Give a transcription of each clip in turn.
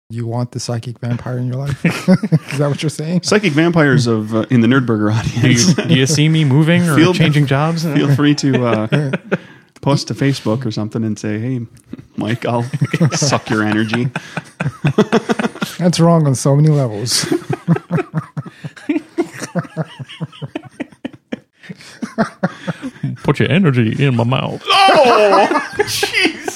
You want the psychic vampire in your life? Is that what you're saying? Psychic vampires of in the Nerdburger audience. Do you see me moving or changing jobs? Feel free to post to Facebook or something and say, "Hey, Mike, I'll suck your energy." That's wrong on so many levels. Put your energy in my mouth. Oh, jeez.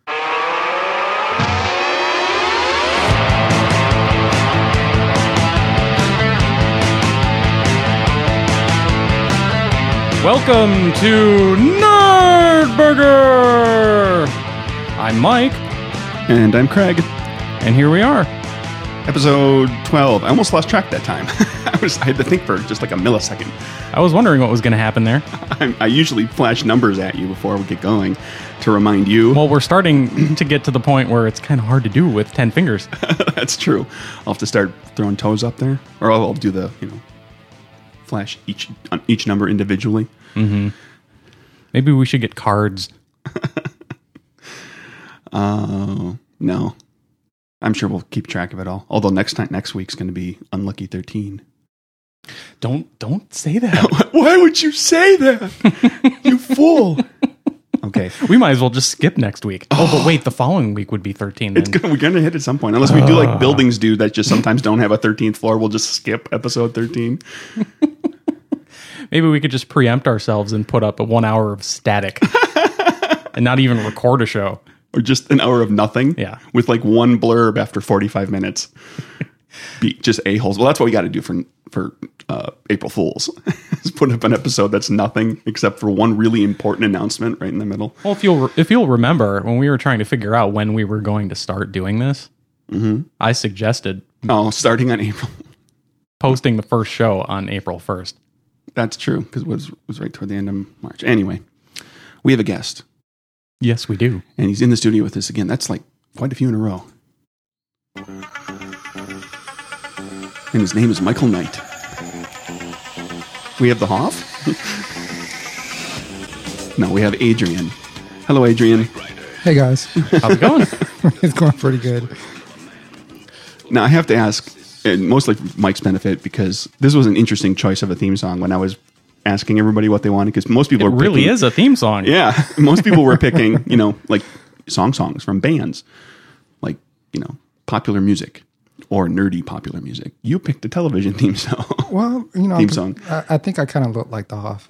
Welcome to Nerdburger! I'm Mike. And I'm Craig. And here we are. Episode 12. I almost lost track that time. I had to think for just like a millisecond. I was wondering what was going to happen there. I usually flash numbers at you before we get going to remind you. Well, we're starting to get to the point where it's kind of hard to do with 10 fingers. That's true. I'll have to start throwing toes up there. Or I'll do the, flash each number individually. Mm-hmm. Maybe we should get cards. No. I'm sure we'll keep track of it all. Although next week's going to be Unlucky 13. Don't say that. Why would you say that? You fool. Okay. We might as well just skip next week. Oh, but wait, the following week would be 13. We're going to hit at some point. Unless we do like buildings do that just sometimes don't have a 13th floor. We'll just skip episode 13. Maybe we could just preempt ourselves and put up a 1 hour of static and not even record a show. Or just an hour of nothing. Yeah. With like one blurb after 45 minutes. Be just a-holes. Well, that's what we got to do for April Fools. Is put up an episode that's nothing except for one really important announcement right in the middle. Well, if you'll remember, when we were trying to figure out when we were going to start doing this, I suggested starting on April. Posting the first show on April 1st. That's true, because it was right toward the end of March. Anyway, we have a guest. Yes, we do. And he's in the studio with us again. That's like quite a few in a row. And his name is Michael Knight. We have the Hoff? No, we have Adrian. Hello, Adrian. Hey, guys. How's it going? It's going pretty good. Now, I have to ask, and mostly for Mike's benefit, because this was an interesting choice of a theme song when I was asking everybody what they wanted, because most people It really is a theme song. Yeah. Most people were picking, like songs from bands, like, popular music or nerdy popular music. You picked a television theme song. Well, theme song. I think I kind of look like the Hoff.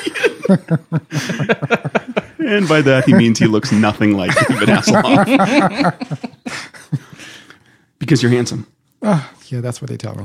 And by that, he means he looks nothing like David Hasselhoff. Because you're handsome. Yeah, that's what they tell me.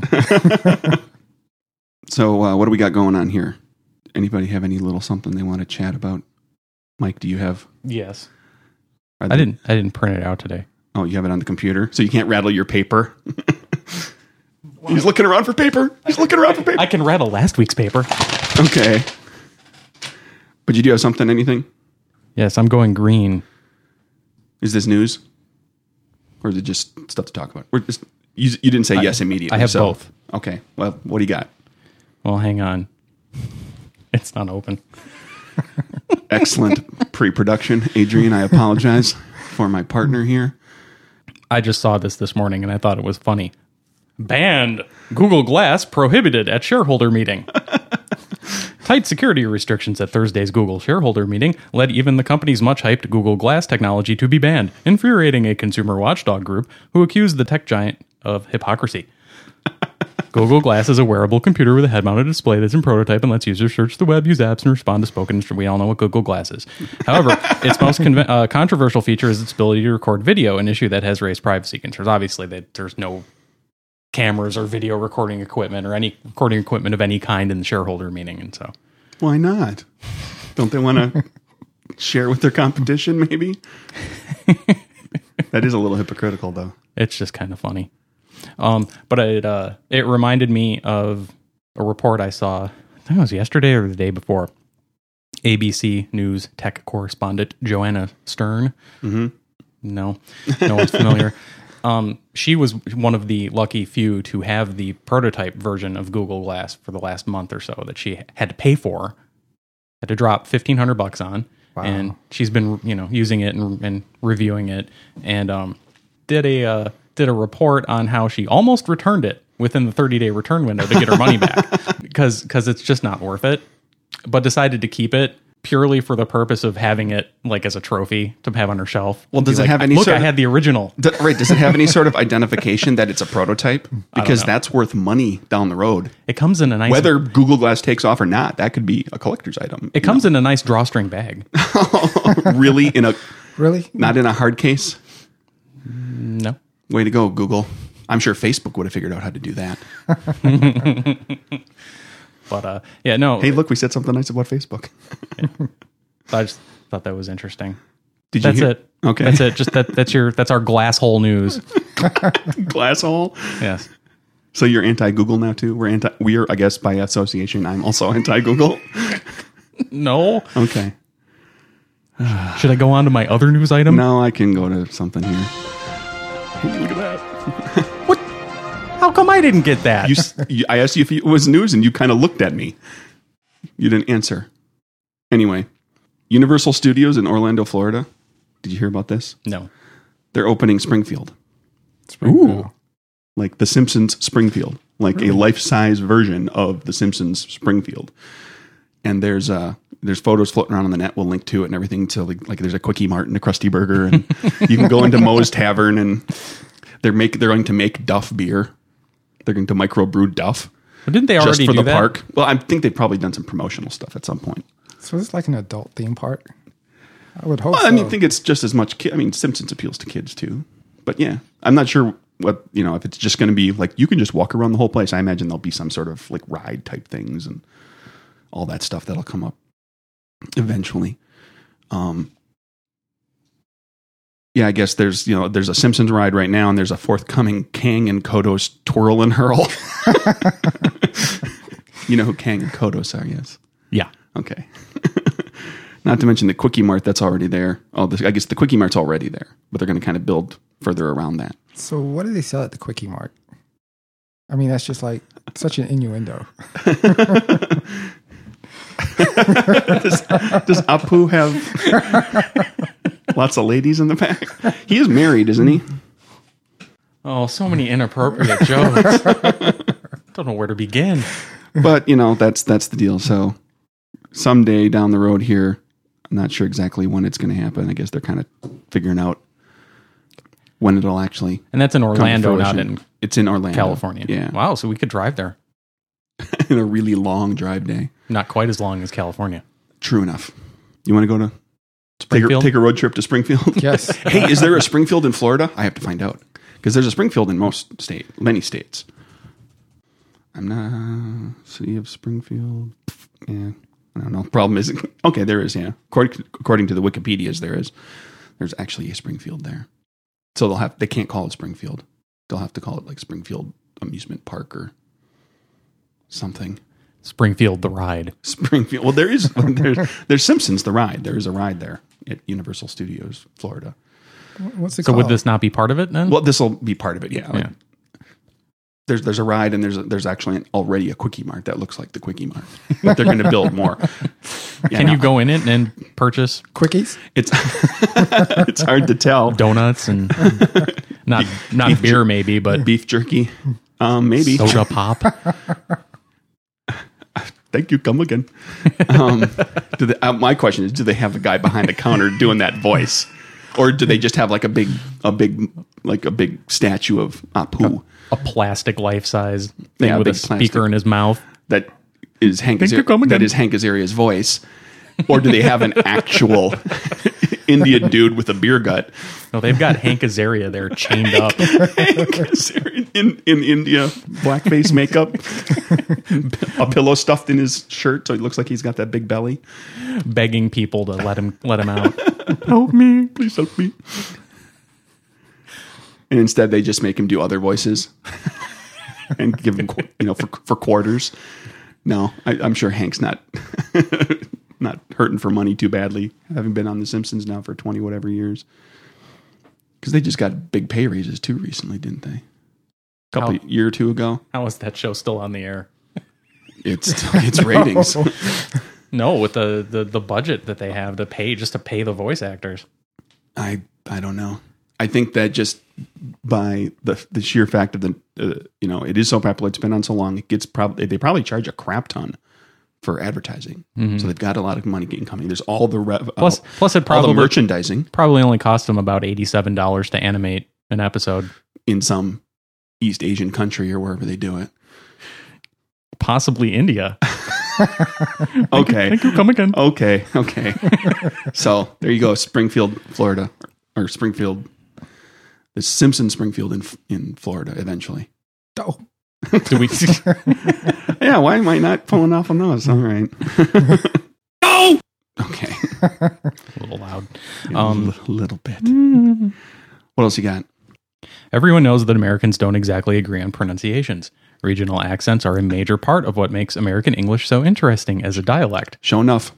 So what do we got going on here? Anybody have any little something they want to chat about? Mike, do you have? Yes. I didn't print it out today. Oh, you have it on the computer? So you can't rattle your paper? He's looking around for paper. I can rattle last week's paper. Okay. But you do have something, anything? Yes, I'm going green. Is this news? Or is it just stuff to talk about? You didn't say yes immediately. I have both. Okay. Well, what do you got? Well, hang on. It's not open. Excellent pre-production. Adrian, I apologize for my partner here. I just saw this morning and I thought it was funny. Banned. Google Glass prohibited at shareholder meeting. Tight security restrictions at Thursday's Google shareholder meeting led even the company's much-hyped Google Glass technology to be banned, infuriating a consumer watchdog group who accused the tech giant of hypocrisy. Google Glass is a wearable computer with a head-mounted display that's in prototype and lets users search the web, use apps, and respond to spoken. We all know what Google Glass is. However, its most controversial feature is its ability to record video, an issue that has raised privacy concerns. Obviously, there's no cameras or video recording equipment or any recording equipment of any kind in the shareholder meeting, and so why not? Don't they want to share with their competition? Maybe that is a little hypocritical, though. It's just kind of funny. But it reminded me of a report I saw, I think it was yesterday or the day before. ABC News tech correspondent Joanna Stern. Mm-hmm. No one's familiar. She was one of the lucky few to have the prototype version of Google Glass for the last month or so that she had to pay for, had to drop $1,500 on. Wow. And she's been, using it and reviewing it, and did a did a report on how she almost returned it within the 30-day return window to get her money back because it's just not worth it, but decided to keep it purely for the purpose of having it like as a trophy to have on her shelf. Well, does it Like, have any look, sort I of- had the original. Right. Does it have any sort of identification that it's a prototype? Because know. that's worth money down the road. It comes in a nice Whether Google Glass takes off or not, that could be a collector's item. It comes in a nice drawstring bag. Really Really? not in a hard case. No. Way to go, Google. I'm sure Facebook would have figured out how to do that. But yeah, no. Hey, look, we said something nice about Facebook. I just thought that was interesting. Did you That's hear? it. Okay. That's it. Just that's our glass hole news. Glass hole. Yes. So you're anti-Google now too? We're, I guess, by association, I'm also anti-Google. No. Okay. Should I go on to my other news item? No, I can go to something here. Hey, look at that. What? How come I didn't get that? I asked you if it was news, and you kind of looked at me. You didn't answer. Anyway, Universal Studios in Orlando, Florida. Did you hear about this? No. They're opening Springfield, Ooh. like The Simpsons Springfield, like a life-size version of The Simpsons Springfield. And there's photos floating around on the net. We'll link to it and everything. So like there's a Quickie Mart and a Krusty Burger, and you can go into Moe's Tavern, and they're going to make Duff beer. They're going to microbrew Duff. But didn't they Just already for do the that? park. Well, I think they've probably done some promotional stuff at some point. So it's like an adult theme park. I would hope. Well, so. I mean, I think it's just as much. Simpsons appeals to kids too. But yeah, I'm not sure what if it's just going to be like you can just walk around the whole place. I imagine there'll be some sort of like ride type things and all that stuff that'll come up eventually. Yeah, I guess there's a Simpsons ride right now, and there's a forthcoming Kang and Kodos twirl and hurl. You know who Kang and Kodos are? Yes. Yeah. Okay. Not to mention the Quickie Mart that's already there. Oh, I guess the Quickie Mart's already there, but they're going to kind of build further around that. So what do they sell at the Quickie Mart? I mean, that's just like such an innuendo. Does Apu have lots of ladies in the back? He is married, isn't he? Oh, so many inappropriate jokes. Don't know where to begin. But that's the deal. So someday down the road here, I'm not sure exactly when it's going to happen. I guess they're kind of figuring out when it'll actually. And that's in come to Orlando, not fruition. in It's in Orlando, California. Yeah, Wow, so we could drive there. in a really long drive day. Not quite as long as California. True enough. You want to go to Springfield? take a road trip to Springfield? Yes. Hey, is there a Springfield in Florida? I have to find out because there's a Springfield in many states. I'm not city of Springfield. Yeah, I don't know. Problem is, okay, there is. Yeah, according to the Wikipedia's, there's actually a Springfield there. So they can't call it Springfield. They'll have to call it like Springfield Amusement Park or something. Springfield the ride. Springfield. Well, there's Simpsons the ride. There is a ride there at Universal Studios, Florida. What's it So called? would this not be part of it then? Well, this will be part of it. Yeah. Yeah. There's a ride, and there's actually already a Quickie Mart that looks like the Quickie Mart, but they're going to build more. Yeah, Can you go in it and purchase Quickies? It's it's hard to tell. donuts and not beer maybe, but Beef jerky, maybe. soda pop? Thank you. Come again. My question is: do they have a guy behind the counter doing that voice, or do they just have like a big statue of Apu A plastic life-size thing Yeah, with a big speaker plastic. in his mouth. that is Hank Thank you, come again. that is Hank Azaria's voice, or do they have an actual Indian dude with a beer gut? No, they've got Hank Azaria there chained up. Hank Azaria in India, blackface makeup, a pillow stuffed in his shirt, so he looks like he's got that big belly. begging people to let him out. Help me, please help me. And instead, they just make him do other voices and give him, for quarters. No, I'm sure Hank's not not hurting for money too badly, having been on The Simpsons now for 20 whatever years. Because they just got big pay raises too recently, didn't they? A year or two ago. How is that show still on the air? It's ratings. No, with the budget that they have to pay just to pay the voice actors. I don't know. I think that just by the sheer fact of the it is so popular, it's been on so long, they probably charge a crap ton for advertising. So they've got a lot of money incoming. There's all the Plus it all probably the merchandising probably only cost them about $87 to animate an episode. in some East Asian country or wherever they do it. Possibly India. Okay. Thank you. Come again. Okay. So there you go, Springfield, Florida, or Springfield, the Simpson Springfield in Florida eventually. Oh, Do we? Yeah, why am I not pulling off on those? All right. No! Okay. A little loud. A little bit. What else you got? Everyone knows that Americans don't exactly agree on pronunciations. Regional accents are a major part of what makes American English so interesting as a dialect. Show enough.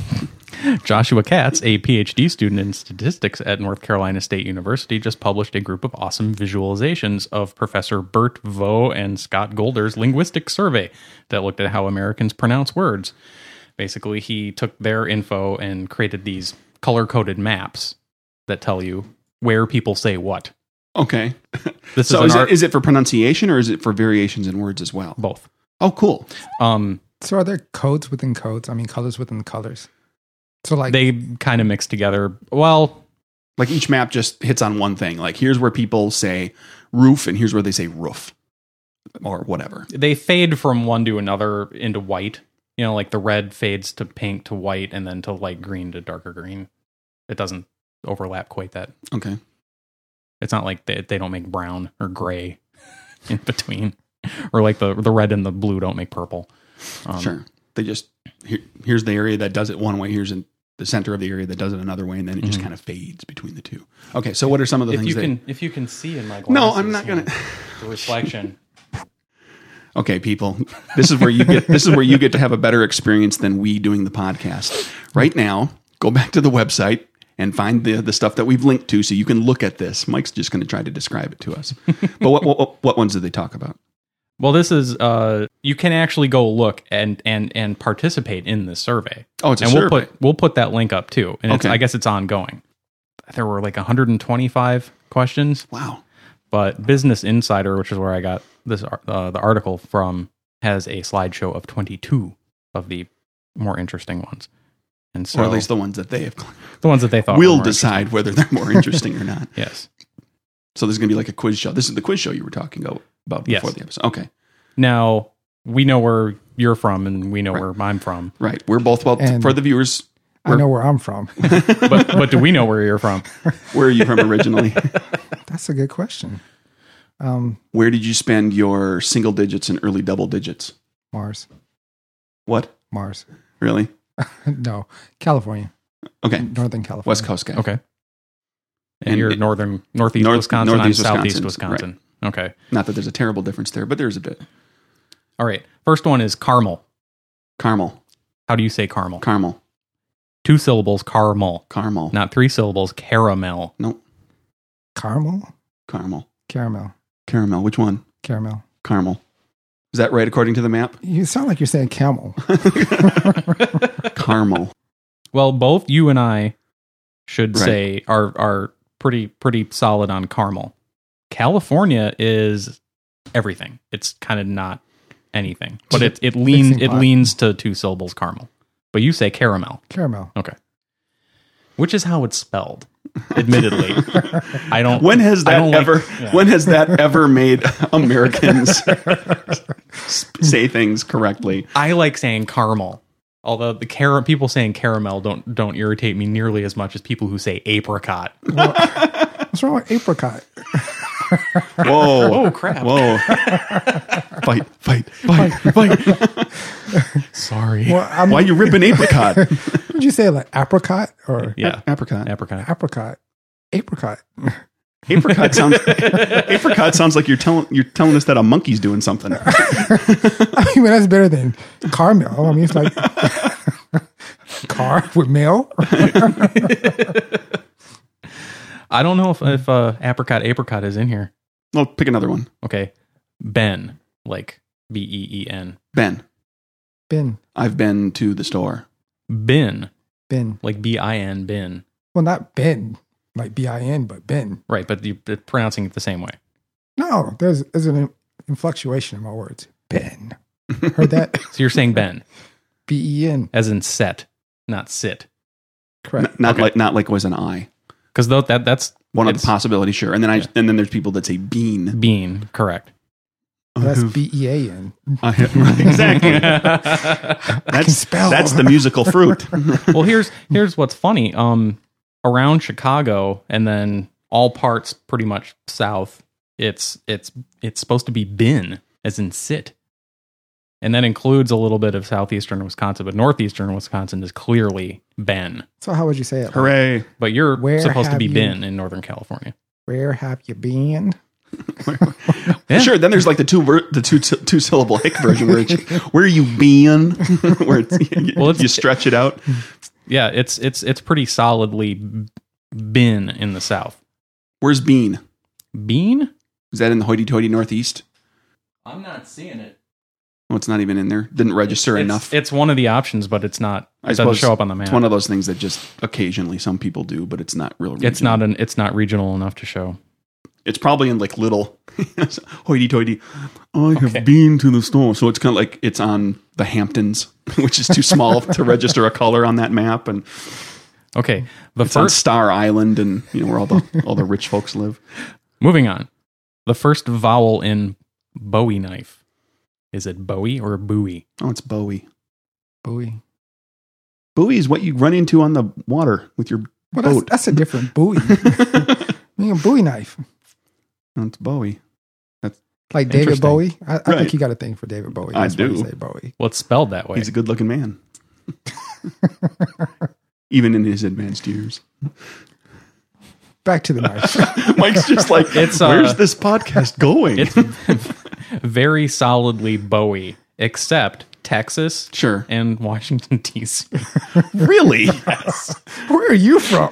Joshua Katz, a PhD student in statistics at North Carolina State University, just published a group of awesome visualizations of Professor Bert Vo and Scott Golder's linguistic survey that looked at how Americans pronounce words. Basically, he took their info and created these color-coded maps that tell you where people say what. Okay. This So is is it for pronunciation or is it for variations in words as well? both. Oh, cool. so are there codes within codes? I mean, colors within colors. So like They kind of mix together. Well, Like each map just hits on one thing. Like here's where people say roof and here's where they say roof or whatever. they fade from one to another into white. You know, like the red fades to pink to white and then to light green to darker green. It doesn't overlap quite that. Okay. It's not like they don't make brown or gray in between. Or like the red and the blue don't make purple. Sure. They just, here's the area that does it one way. Here's in the center of the area that does it another way. And then it just kind of fades between the two. Okay. So what are some of the things If you can see in my glasses. No, I'm not going to. The reflection. Okay, people, this is where you get to have a better experience than we doing the podcast. Right now, go back to the website and find the stuff that we've linked to so you can look at this. Mike's just going to try to describe it to us. But what ones did they talk about? Well, this is you can actually go look and participate in this survey. Oh, it's a and survey. We'll put that link up too. And Okay. I guess it's ongoing. There were like 125 questions. Wow. But Business Insider, which is where I got this the article from, has a slideshow of 22 of the more interesting ones. And so Or at least the ones that they have. the ones that they thought We'll were more decide whether they're more interesting or not. Yes. So there's going to be like a quiz show. This is the quiz show you were talking about before Yes. the episode. Okay. Now, we know where you're from and we know where I'm from. Right. We're both, And- for the viewers, I know where I'm from. But do we know where you're from? where are you from originally? That's a good question. Where did you spend your single digits and early double digits? Mars. What? Mars. Really? No, California. Okay. Northern California. West Coast guy. Okay. And And you're it- northeast North- Wisconsin. northeast I'm southeast Wisconsin, Wisconsin. Okay. Not that there's a terrible difference there, but there's a bit. All right. First one is caramel. Caramel. How do you say caramel? Caramel. 2 syllables, caramel. Caramel. Not 3 syllables, caramel. No. Caramel? Caramel. Caramel. Caramel. Which one? Caramel. Caramel. Is that right according to the map? You sound like you're saying camel. Caramel. Well, both you and I should Right. say are pretty solid on caramel. California is everything. It's kind of not anything, but it Mixing pot. leans to 2 syllables caramel. But you say caramel. Caramel. Okay. Which is how it's spelled. Admittedly, I don't. When has I that don't ever? yeah. When has that ever made Americans say things correctly? I like saying caramel. Although the people saying caramel don't irritate me nearly as much as people who say apricot. What's wrong with apricot? Whoa! Oh crap! Whoa! Fight! Sorry. Well, Why are you ripping apricot? would you say like apricot or Yeah, Apricot. apricot. apricot? Apricot. Apricot sounds like you're telling us that a monkey's doing something. I mean, that's better than caramel. I mean, it's like car with mail. I don't know if apricot is in here. Well, pick another one. Okay, Ben, like Been. Ben. Bin. I've been to the store. Bin, Bin. like Bin. Bin. Well, not bin. like BIN, but Ben. Right, but you're pronouncing it the same way. No, there's an inflection in my words. Ben. Heard that? So you're saying Ben, BEN. as in set, not sit. Correct. Not like it was an I. Because that's One of the possibilities, sure. And then and then there's people that say bean. bean, correct. That's BEAN. Right, exactly. That's the musical fruit. Well, here's what's funny. Around Chicago and then all parts pretty much south, it's supposed to be bin, as in sit. And that includes a little bit of southeastern Wisconsin, but northeastern Wisconsin is clearly Ben. So how would you say it? Hooray. But you're Where supposed to have be you- Ben in Northern California. Where have you been? Yeah. Sure. Then there's like the two syllable hick version where it's, where you been? Where you stretch it out. Yeah, it's pretty solidly bin in the south. Where's bean? Bean? Is that in the hoity-toity northeast? I'm not seeing it. Well, it's not even in there. Didn't register enough. It's one of the options, but it's not. It doesn't show up on the map. It's one of those things that just occasionally some people do, but it's not real. Regional. It's not regional enough to show. It's probably in like little hoity-toity. I have been to the store, so it's kind of like it's on the Hamptons, which is too small to register a color on that map, and Okay, it's on Star Island, and where all the rich folks live. Moving on. The first vowel in Bowie knife. Is it Bowie or Bowie? Oh, it's Bowie. Buoy. Bowie is what you run into on the water with your Well, boat. that's a different buoy. I mean, a Bowie knife. No, it's Bowie. Like David Interesting. Bowie. I Right. think you got a thing for David Bowie. I That's why you do. say Bowie. Well, it's spelled that way. He's a good-looking man, even in his advanced years. Back to the knife. Mike's just like, where's this podcast going? It's very solidly Bowie, except Texas Sure. and Washington, D.C. Really? Where are you from?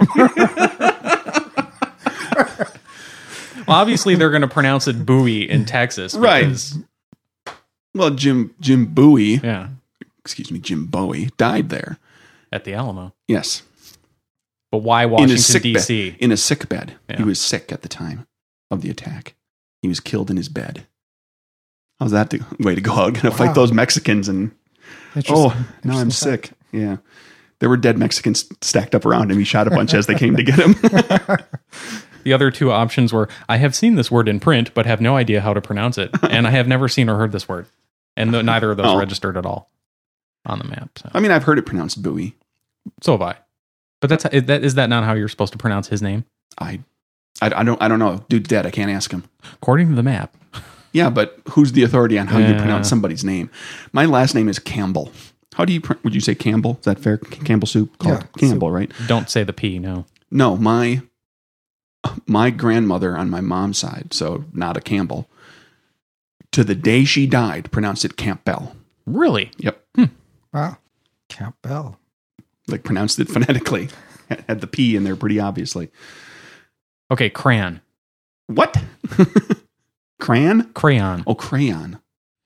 Well, obviously, they're going to pronounce it Bowie in Texas. Right. because- Well, Jim Bowie, Yeah, Jim Bowie died there. at the Alamo. Yes. But why In his Washington, sick D.C.? bed. In a sick bed. Yeah. He was sick at the time of the attack. He was killed in his bed. How's that way to go out? Gonna fight those Mexicans and now I'm Interesting sick. fact. Yeah. There were dead Mexicans stacked up around him. He shot a bunch as they came to get him. The other two options were, I have seen this word in print, but have no idea how to pronounce it. And I have never seen or heard this word. And neither of those registered at all on the map. So, I mean, I've heard it pronounced Bowie. so have I. But is that not how you're supposed to pronounce his name? I don't know. Dude's dead. I can't ask him. According to the map. Yeah, but who's the authority on how you Yeah. pronounce somebody's name? My last name is Campbell. How do you, would you say Campbell? Is that fair? Campbell soup? Called Campbell, right? Don't say the P, no. No, my grandmother on my mom's side, so not a Campbell, to the day she died, pronounced it Campbell. Really? Yep. Wow. Campbell. Like pronounced it phonetically. Had the P in there pretty obviously. Okay, crayon. What? Crayon? Crayon. Oh, crayon.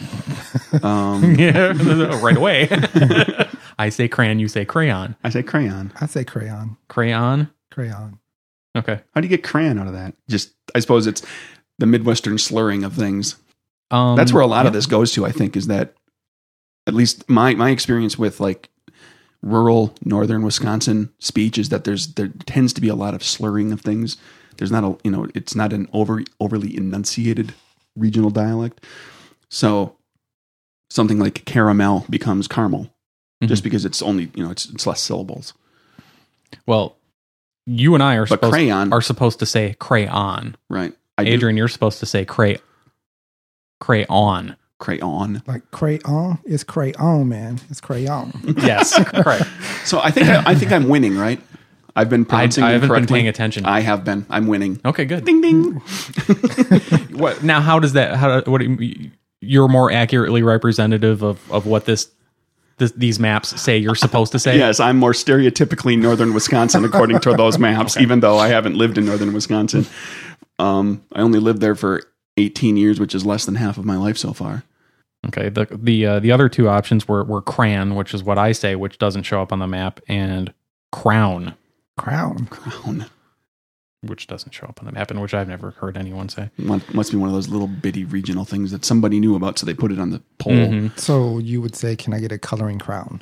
Yeah, right away. I say crayon, you say crayon. I say crayon. I say crayon. Crayon? Crayon. Okay. How do you get crayon out of that? Just, I suppose it's the Midwestern slurring of things. That's where a lot of this goes to, I think, is that at least my experience with like rural northern Wisconsin speech is that there tends to be a lot of slurring of things. There's not it's not an overly enunciated regional dialect. So something like caramel becomes caramel just because it's only, it's less syllables. Well, you and I are But crayon, supposed to say crayon. right? Adrian, you're supposed to say crayon. Crayon. Like crayon is crayon, man. It's crayon. Yes, correct. So I think I'm winning, right? I've been pronouncing I them haven't been correctly. paying attention. I have been. I'm winning. Okay, good. Ding ding. What now? How does that? You're more accurately representative of what these maps say you're supposed to say? Yes, I'm more stereotypically northern Wisconsin according to those maps, even though I haven't lived in northern Wisconsin. I only lived there for 18 years, which is less than half of my life so far. Okay. The other two options were crayon, which is what I say, which doesn't show up on the map, and crown. Crown. Crown. which doesn't show up on the map and which I've never heard anyone say. Must be one of those little bitty regional things that somebody knew about, so they put it on the poll. Mm-hmm. So you would say, can I get a coloring crown?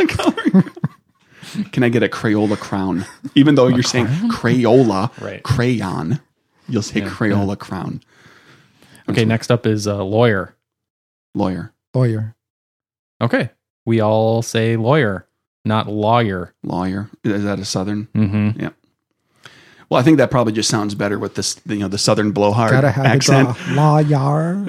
Can I get a Crayola crown? Even though you're saying Crayola, Right. crayon, you'll say Crayola crown. Okay, next up is lawyer. Lawyer. Lawyer. Okay, we all say lawyer, not lawyer. Lawyer. Is that a Southern? Mm-hmm. Yeah. Well, I think that probably just sounds better with this, the Southern blowhard Gotta have accent. it lawyer.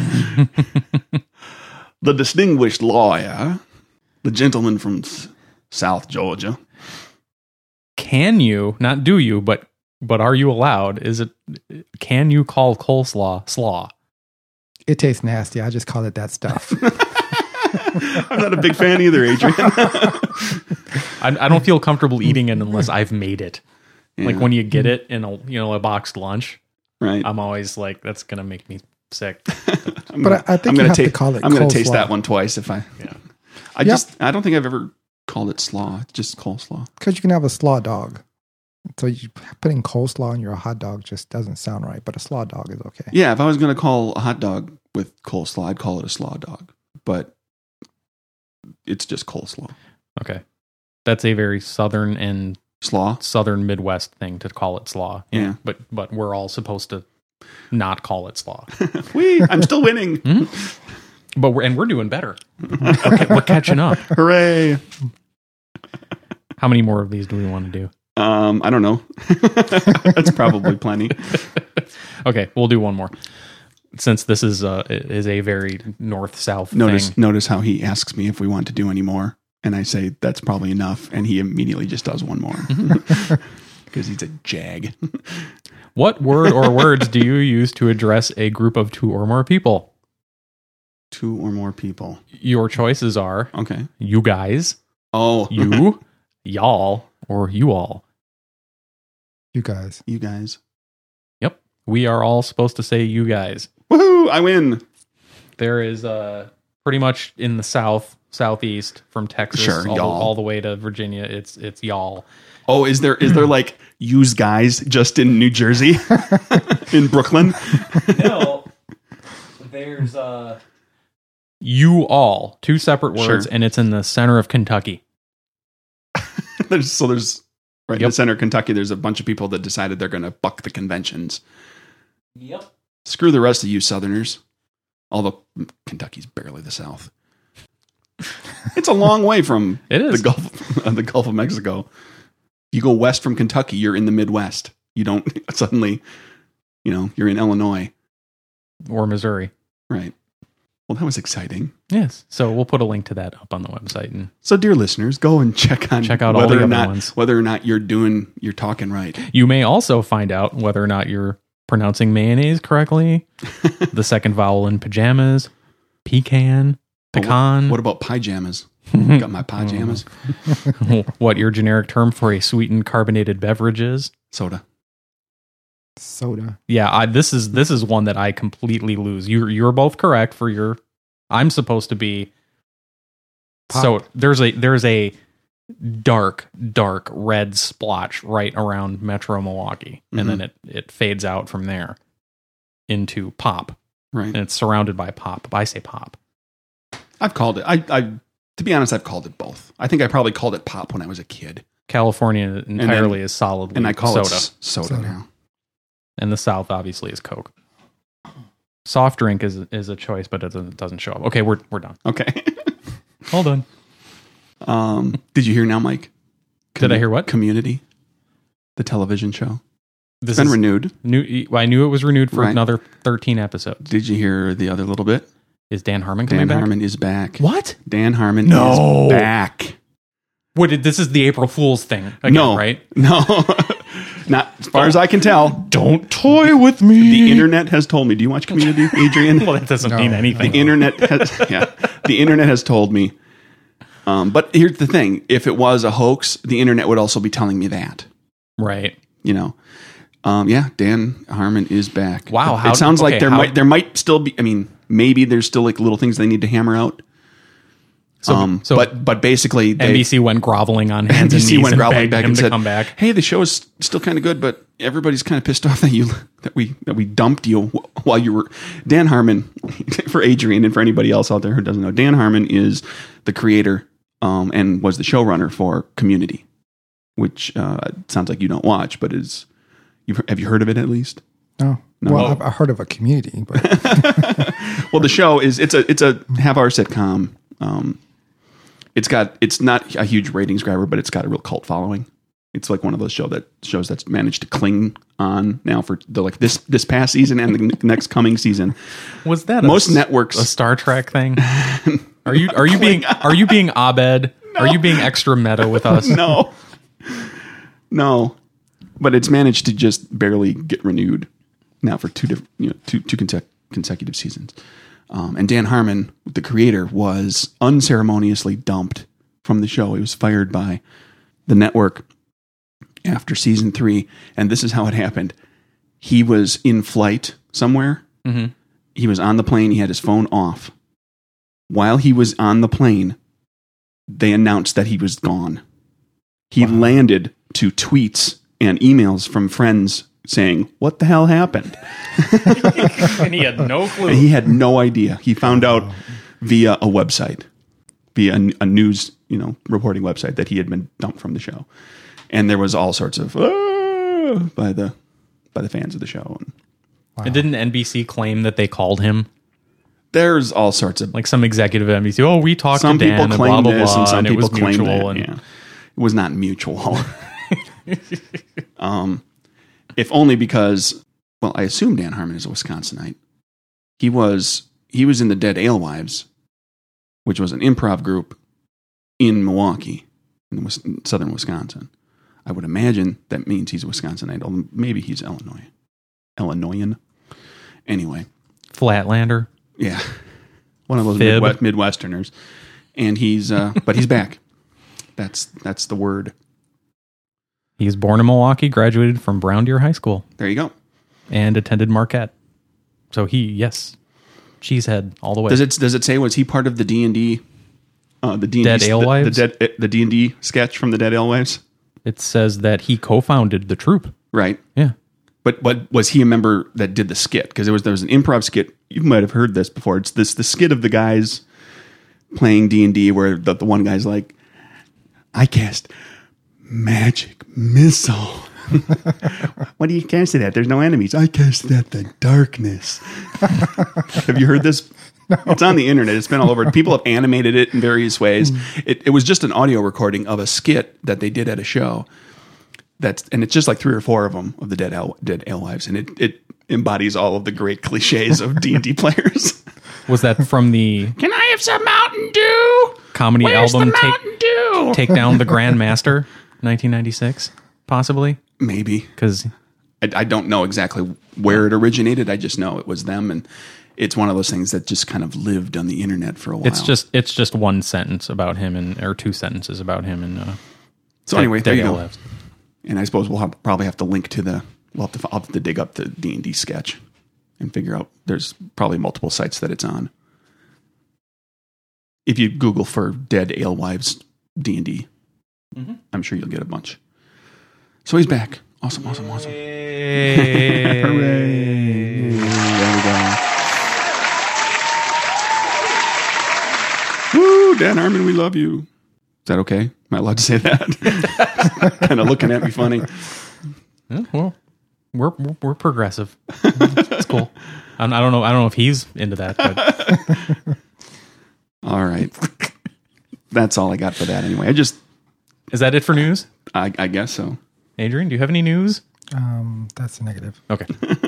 The distinguished lawyer, the gentleman from South Georgia. Can you, not do you, but are you allowed? Can you call coleslaw slaw? It tastes nasty. I just call it that stuff. I'm not a big fan either, Adrian. I don't feel comfortable eating it unless I've made it. Yeah. Like when you get it in a boxed lunch, Right. I'm always like, that's gonna make me sick. But I think you have to call it I'm going to taste coleslaw. that one twice if I. Yeah. I don't think I've ever called it slaw. Just coleslaw. Because you can have a slaw dog. So you putting coleslaw on your hot dog just doesn't sound right. But a slaw dog is okay. Yeah, if I was going to call a hot dog with coleslaw, I'd call it a slaw dog. But it's just coleslaw. Okay, that's a very southern and Slaw? southern Midwest thing to call it slaw. Yeah. But we're all supposed to not call it slaw. Whee! I'm still winning. But we're doing better. We're catching up. Hooray! How many more of these do we want to do? I don't know. That's probably plenty. Okay, we'll do one more. Since this is a very north-south thing. Notice how he asks me if we want to do any more, and I say that's probably enough, and he immediately just does one more because he's a jag. What word or words do you use to address a group of two or more people? Two or more people. Your choices are Okay. you guys, Oh, you, y'all, or you all. You guys. you guys. Yep. We are all supposed to say you guys. Woohoo! I win. There is pretty much in the southeast from Texas Sure, y'all. all the way to Virginia. It's y'all. Oh, is there like use guys just in New Jersey, in Brooklyn? No. There's you all, two separate words, Sure. and it's in the center of Kentucky. there's right in Yep. the center of Kentucky. There's a bunch of people that decided they're going to buck the conventions. Yep. Screw the rest of you Southerners. Although Kentucky's barely the South. It's a long way from It is. the Gulf of Mexico. You go west from Kentucky, you're in the Midwest. You don't suddenly, you're in Illinois. Or Missouri. Right. Well, that was exciting. Yes. So we'll put a link to that up on the website. And So, dear listeners, go and check out all the whether or other not ones. whether or not you're talking right. you may also find out whether or not you're pronouncing mayonnaise correctly, the second vowel in pajamas, pecan, pecan. What about pajamas? Got my pajamas. What your generic term for a sweetened carbonated beverage is? Soda. Soda. Yeah, this is one that I completely lose. You're both correct for your. I'm supposed to be. Pop. So there's a dark red splotch right around Metro Milwaukee, and then it fades out from there into pop, Right. and it's surrounded by pop. I say pop. I've called it. I to be honest, I've called it both. I think I probably called it pop when I was a kid, California entirely is solidly and I call soda, it soda now. and the South obviously is Coke. Soft drink is a choice, but it doesn't show up. Okay, we're done. Okay. Hold on. Did you hear now, Mike? Did I hear what? Community, the television show. This It's been is renewed. I knew it was renewed for Right. another 13 episodes. Did you hear the other little bit? Is Dan Harmon coming Dan back? Harmon is back. What? Dan Harmon No. is back. This is the April Fool's thing again, No. right? No. Not as far as I can tell. Don't toy with me. The internet has told me. Do you watch Community, Adrian? Well, that doesn't mean anything. The internet has told me. But here's the thing: if it was a hoax, the internet would also be telling me that. Right. Dan Harmon is back. Wow, It sounds like there might still be. I mean, maybe there's still like little things they need to hammer out. So but basically, NBC went groveling on hands and NBC knees went and groveling begged back him and to said, come back. "Hey, the show is still kind of good, but everybody's kind of pissed off that we dumped you while you were." Dan Harmon, for Adrian and for anybody else out there who doesn't know, Dan Harmon is the creator and was the showrunner for Community, which sounds like you don't watch, but have you heard of it at least? No. Well, I've heard of a Community, but well, the show it's a half-hour sitcom. It's not a huge ratings grabber, but it's got a real cult following. It's like one of those shows that's managed to cling on now for this past season and the next coming season. Was that most networks a Star Trek thing? Are you being Abed? No. Are you being extra meta with us? No, but it's managed to just barely get renewed now for two consecutive seasons. And Dan Harmon, the creator, was unceremoniously dumped from the show. He was fired by the network after season 3. And this is how it happened. He was in flight somewhere. Mm-hmm. He was on the plane. He had his phone off. While he was on the plane, they announced that he was gone. He landed to tweets and emails from friends saying, "What the hell happened?" And he had no clue. And he had no idea. He found out via a website, via a news, reporting website, that he had been dumped from the show. And there was all sorts of by the fans of the show. And didn't NBC claim that they called him? There's all sorts of some executive at NBC. Oh, we talked to Dan and blah blah blah, and some and it people was claim mutual. that. It was not mutual. If only because, well, I assume Dan Harmon is a Wisconsinite. He was in the Dead Alewives, which was an improv group in Milwaukee, in southern Wisconsin. I would imagine that means he's a Wisconsinite, although maybe he's Illinoisan. Anyway. Flatlander. Yeah. One of those Midwesterners. And but he's back. That's the word. He was born in Milwaukee, graduated from Brown Deer High School. There you go. And attended Marquette. So cheesehead all the way. Does it say, was he part of the D&D? The D&D Dead Alewives? The D&D sketch from the Dead Alewives? It says that he co-founded the troupe. Right. Yeah. But was he a member that did the skit? Because there was an improv skit. You might have heard this before. It's the skit of the guys playing D&D where the one guy's like, "I cast magic missile." "What do you cast it at? There's no enemies." "I cast it at the darkness." Have you heard this? No. It's on the internet. It's been all over. People have animated it in various ways. It was just an audio recording of a skit that they did at a show. And it's just like 3 or 4 of them of the Dead Alewives, and it embodies all of the great cliches of D&D players. Was that from the "Can I have some Mountain Dew?" comedy Where's album the Mountain Dew? Take Down the Grandmaster, 1996, possibly? Maybe. Because I don't know exactly where it originated. I just know it was them, and it's one of those things that just kind of lived on the internet for a while. It's just one sentence about him, or 2 sentences about him. So anyway, there you go. Alewives. And I suppose we'll probably have to link to I'll have to dig up the D&D sketch and figure out. There's probably multiple sites that it's on. If you Google for Dead Alewives D&D, I'm sure you'll get a bunch. So he's back. Awesome. Yay. Hooray. There we go. Woo, Dan Harmon, we love you. Is that okay? Am I allowed to say that? Kind of looking at me funny. Yeah, well, we're progressive. It's cool. I don't know if he's into that, but all right. That's all I got for that anyway. Is that it for news? I guess so. Adrian, do you have any news? That's a negative. Okay.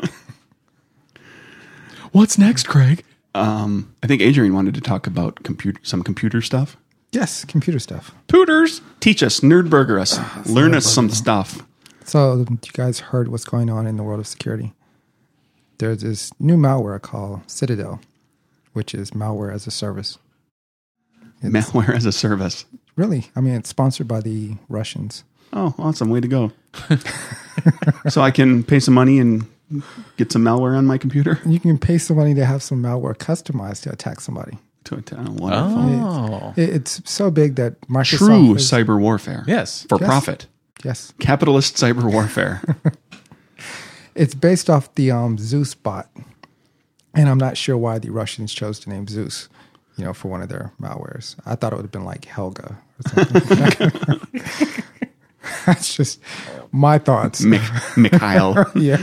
What's next, Craig? I think Adrian wanted to talk about some computer stuff. Yes, computer stuff. Pooters. Teach us, nerdburger us, learn us some stuff. So you guys heard what's going on in the world of security. There's this new malware called Citadel, which is malware as a service. Malware as a service. Really? I mean, it's sponsored by the Russians. Oh, awesome. Way to go. So I can pay some money and get some malware on my computer? You can pay some money to have some malware customized to attack somebody. Wonderful. Oh, It's so big that Microsoft True is- cyber warfare. yes. For Yes. profit. Yes, Capitalist cyber warfare. it's based off the Zeus bot, and I'm not sure why the Russians chose to name Zeus, for one of their malwares. I thought it would have been like Helga or something. That's just my thoughts. Mikhail. Yeah.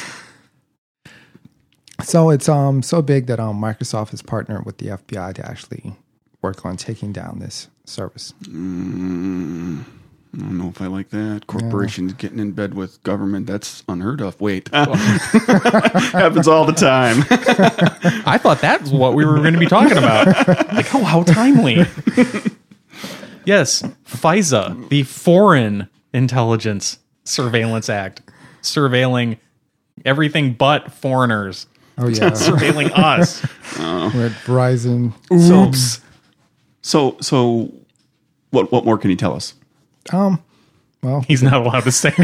So it's so big that Microsoft has partnered with the FBI to actually work on taking down this service. I don't know if I like that. Corporations getting in bed with government. That's unheard of. Wait. Happens all the time. I thought that's what we were going to be talking about. Like, oh, how timely. Yes, FISA, the Foreign Intelligence Surveillance Act, surveilling everything but foreigners. Oh yeah, Surveilling us. we're at Verizon. Oops. So what more can you tell us? Well, He's not allowed to say. we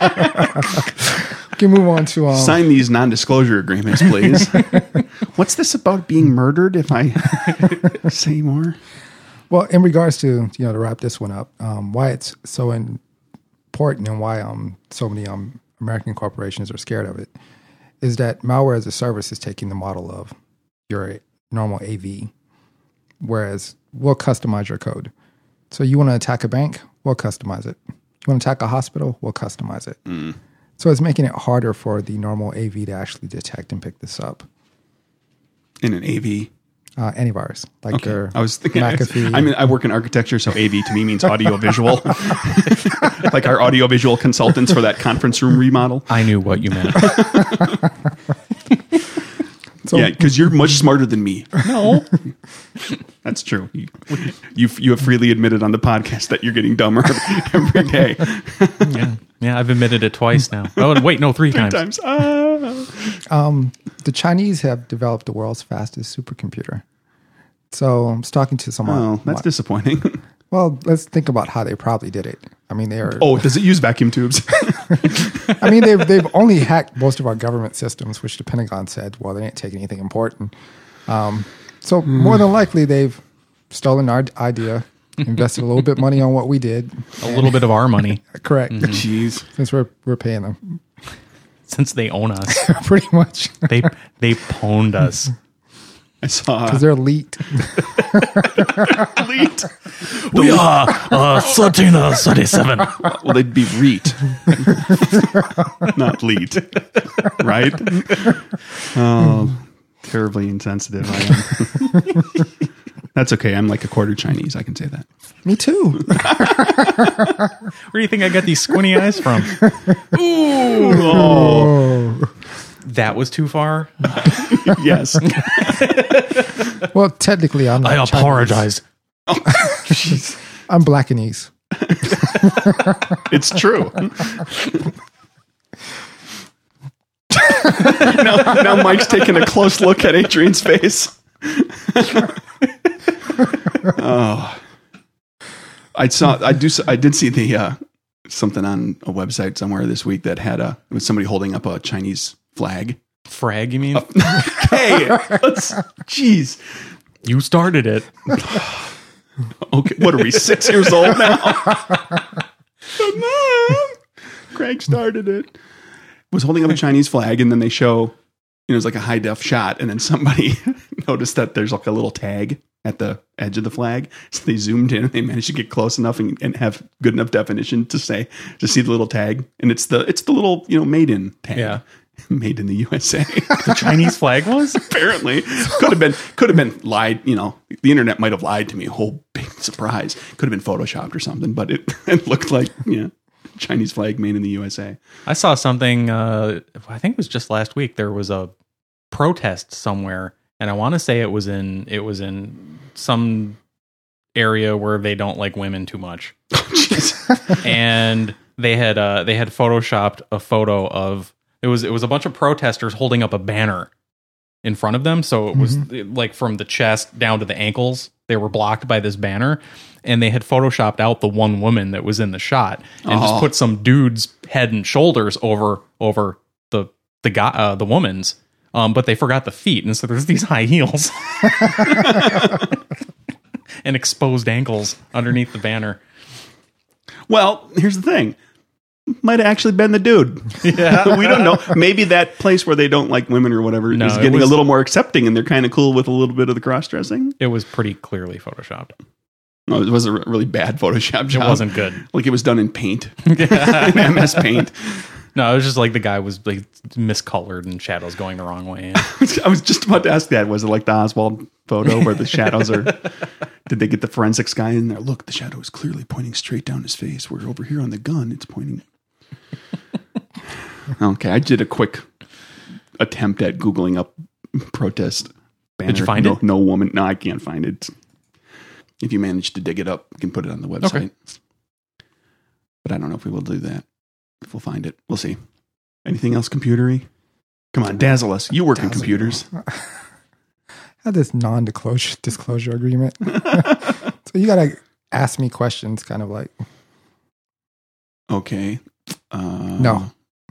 can move on to Sign these non-disclosure agreements, please. What's this about being murdered? If I say more, well, in regards to to wrap this one up, why it's so important and why so many American corporations are scared of it is that malware as a service is taking the model of your normal AV, whereas we'll customize your code. So you want to attack a bank, we'll customize it. You want to attack a hospital, we'll customize it. So it's making it harder for the normal AV to actually detect and pick this up. in an AV. Antivirus, like your I was thinking. McAfee. I mean, I work in architecture, so AV to me means audiovisual. Like our audiovisual consultants for that conference room remodel. I knew what you meant. So, Yeah, because you're much smarter than me. No. That's true. You have freely admitted on the podcast that you're getting dumber every day. Yeah, I've admitted it twice now. Oh, wait, no, three times. Sometimes. the Chinese have developed the world's fastest supercomputer. So I was talking to someone. Oh, that's disappointing. Well, let's think about how they probably did it. I mean, they are. Oh, does it use vacuum tubes? I mean, they've only hacked most of our government systems, which the Pentagon said, well, they didn't take anything important. So more than likely, they've stolen our idea, invested a little bit of money on what we did. A little bit of our money, Correct. Jeez. Since we're paying them, since they own us. pretty much, They pwned us. I saw because they're leaked. elite. We are 1337. Well, they'd be REIT, not LEET, right? Oh, terribly insensitive I am. That's okay. I'm like a quarter Chinese. I can say that. Me too. Where do you think I got these squinty eyes from? Oh. That was too far. Yes. Well, technically, I'm not I apologize. Chinese. I'm Blackanese. It's true. now Mike's taking a close look at Adrian's face. Oh, I did see the something on a website somewhere this week that had it was somebody holding up a Chinese flag. Frag, you mean? Hey, jeez. You started it. Okay, what are we, 6 years old now? Craig started it. Was holding up a Chinese flag, and then they show, it's like a high def shot, and then somebody noticed that there's like a little tag at the edge of the flag. So they zoomed in and they managed to get close enough and have good enough definition to see the little tag. And it's the little, made in tag. Yeah. Made in the USA. The Chinese flag was? Apparently. Could have been lied, the internet might have lied to me. A whole big surprise. Could have been photoshopped or something, but it looked like, Chinese flag made in the USA. I saw something, I think it was just last week. There was a protest somewhere, and I want to say it was in some area where they don't like women too much. And they had photoshopped a photo of it was a bunch of protesters holding up a banner in front of them. So it was like from the chest down to the ankles. They were blocked by this banner, and they had photoshopped out the one woman that was in the shot and just put some dude's head and shoulders over the woman's. But they forgot the feet, and so there's these high heels and exposed ankles underneath the banner. Well, here's the thing. Might have actually been the dude. Yeah. We don't know. Maybe that place where they don't like women or whatever is getting a little more accepting, and they're kind of cool with a little bit of the cross-dressing. It was pretty clearly photoshopped. No, it was a really bad Photoshop job. It wasn't good. Like it was done in Paint. In MS Paint. No, it was just like the guy was like miscolored and shadows going the wrong way. I was just about to ask that. Was it like the Oswald photo where the shadows are... Did they get the forensics guy in there? Look, the shadow is clearly pointing straight down his face. Where over here on the gun, it's pointing... Okay, I did a quick attempt at Googling up protest banner. Did you find it? No woman. No, I can't find it. If you manage to dig it up, you can put it on the website. Okay. But I don't know if we will do that. If we'll find it. We'll see. Anything else computery? Come on, dazzle us. You work in computers. I had this non-disclosure agreement. So you got to ask me questions kind of like... Okay. No.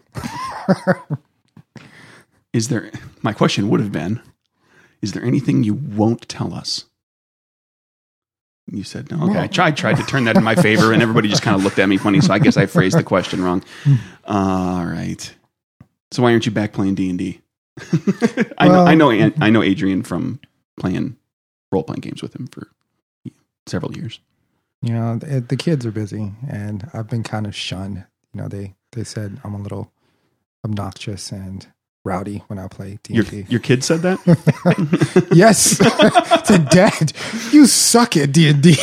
Is there... My question would have been, is there anything you won't tell us? You said no. Okay, I tried to turn that in my favor, and everybody just kind of looked at me funny. So I guess I phrased the question wrong. All right. So why aren't you back playing D&D? I know Adrian from playing role-playing games with him for several years. You know, the kids are busy, and I've been kind of shunned. You know, they said I'm a little obnoxious and rowdy when I play D&D. Your kid said that? Yes. To Dad, you suck at D&D.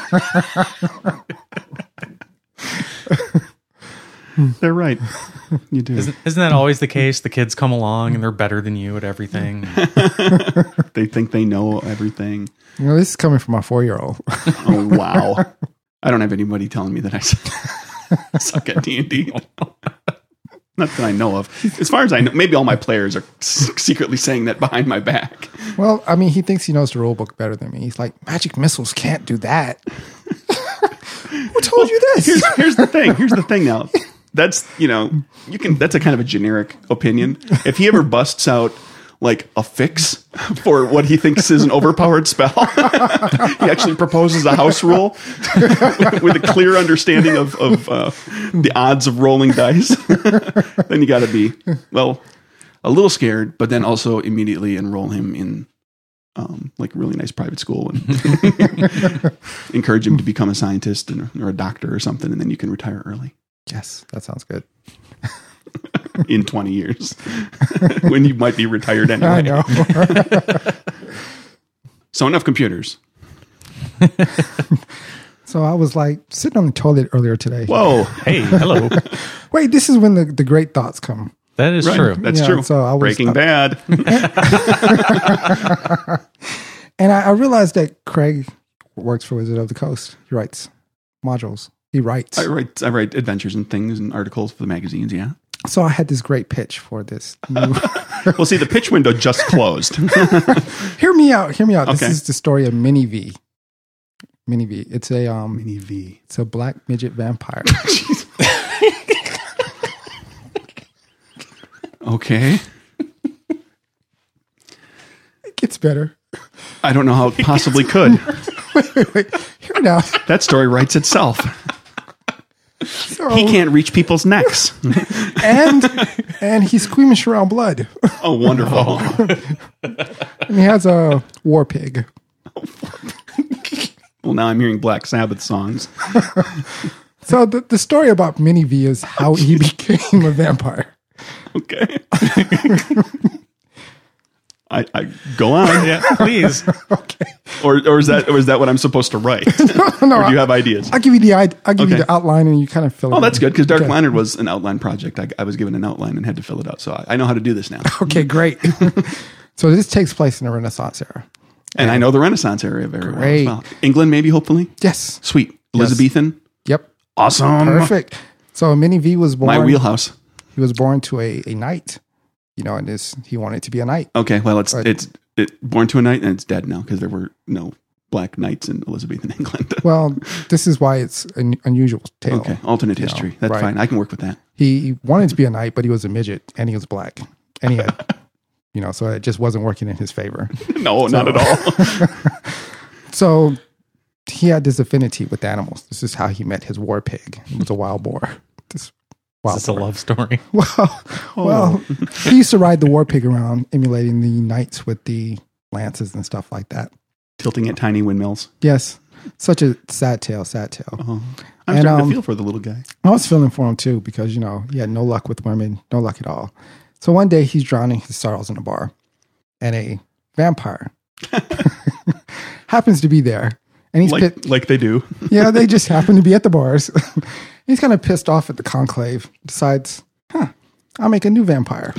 They're right. You do. Isn't that always the case? The kids come along and they're better than you at everything. They think they know everything. You know, this is coming from my 4-year-old. Oh, wow. I don't have anybody telling me that I suck at D&D. Not that I know of. As far as I know, maybe all my players are secretly saying that behind my back. Well, I mean, he thinks he knows the rule book better than me. He's like, magic missiles can't do that. Who told you this? Here's the thing now. That's, that's a kind of a generic opinion. If he ever busts out like a fix for what he thinks is an overpowered spell, he actually proposes a house rule with a clear understanding of the odds of rolling dice. Then you got to be, well, a little scared, but then also immediately enroll him in like a really nice private school and encourage him to become a scientist or a doctor or something, and then you can retire early. Yes, that sounds good. In 20 years, when you might be retired anyway. I know. So enough computers. So I was like sitting on the toilet earlier today. Whoa. Hey, hello. Wait, this is when the great thoughts come. That is true. That's Yeah, true. so I was- Breaking Bad. And I realized that Craig works for Wizard of the Coast. He writes modules. He writes. I write adventures and things and articles for the magazines, yeah. So I had this great pitch for this new... Well, see, the pitch window just closed. Hear me out. This Okay. is the story of Mini V. Mini V. It's a Mini V. It's a black midget vampire. Okay. It gets better. I don't know how it possibly could. Wait. Hear me out. That story writes itself. So, He can't reach people's necks. and he's squeamish around blood. Oh, wonderful. And he has a war pig. Well, now I'm hearing Black Sabbath songs. So the story about Mini V is how he became a vampire. Okay. I go on. Yeah, please. Okay. Or is that what I'm supposed to write? No, Or do you have ideas? I'll give you the outline and you kind of fill it Oh, in. that's good, because Dark Okay. Lantern was an outline project. I was given an outline and had to fill it out, so I know how to do this now. Okay, great. So this takes place in the Renaissance era. And I know the Renaissance area very well Great. as well. England, maybe, hopefully? Yes. Sweet. Elizabethan? Yep. Awesome. Perfect. So Mini V was born. My wheelhouse. He was born to a knight. And he wanted to be a knight. Okay, well, it's Right. born to a knight, and it's dead now, because there were no black knights in Elizabethan England. Well, this is why it's an unusual tale. Okay, alternate history. That's right. fine. I can work with that. He wanted to be a knight, but he was a midget and he was black and he had So it just wasn't working in his favor. No, not at all. So he had this affinity with animals. This is how he met his war pig. It was a wild boar. This wild Is this a boar. love story? Well, he used to ride the war pig around, emulating the knights with the lances and stuff like that. Tilting at tiny windmills. Yes, such a sad tale, sad tale. Oh, I'm starting to feel for the little guy. I was feeling for him too because, he had no luck with women, no luck at all. So one day he's drowning his sorrows in a bar and a vampire happens to be there. And he's like they do. Yeah, they just happen to be at the bars. He's kind of pissed off at the conclave, decides, I'll make a new vampire.